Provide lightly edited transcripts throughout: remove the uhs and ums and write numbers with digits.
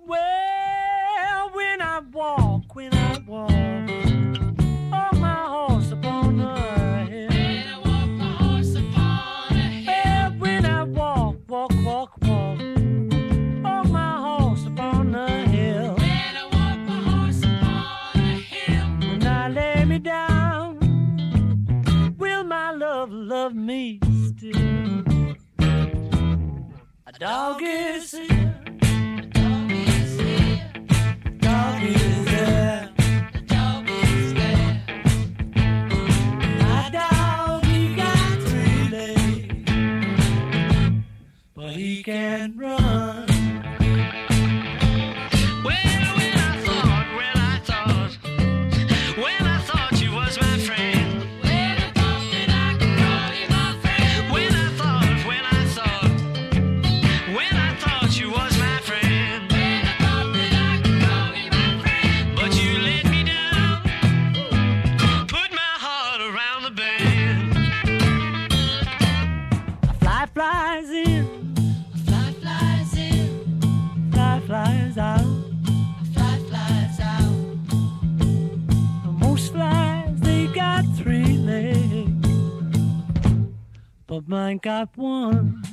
Well, when I walk, on my horse upon the hill. When I walk my horse upon a hill. Well, when I walk, on my horse upon the hill. When I walk my horse upon a hill. When I lay me down, will my love me still? A dog is here. Dog is there. The dog is there. My dog, he got 3 legs, but he can't run. When I thought you was my friend. When I thought that I could call you my friend. When I thought you was my friend. When I thought that I could call you my friend. But you let me down, put my heart around the bend. A fly flies in, A fly flies in. fly flies out. A fly flies out. Most flies, they got 3 legs, but mine got 1.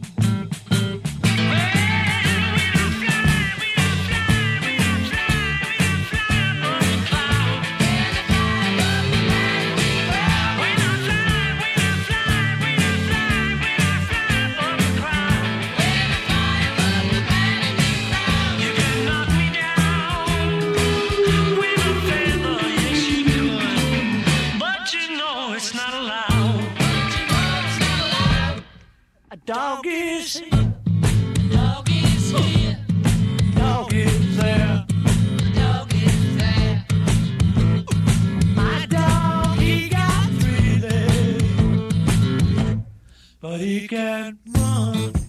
A dog is here, Dog is here. dog is there. Dog is there. My dog, he got 3 legs, but he can't run.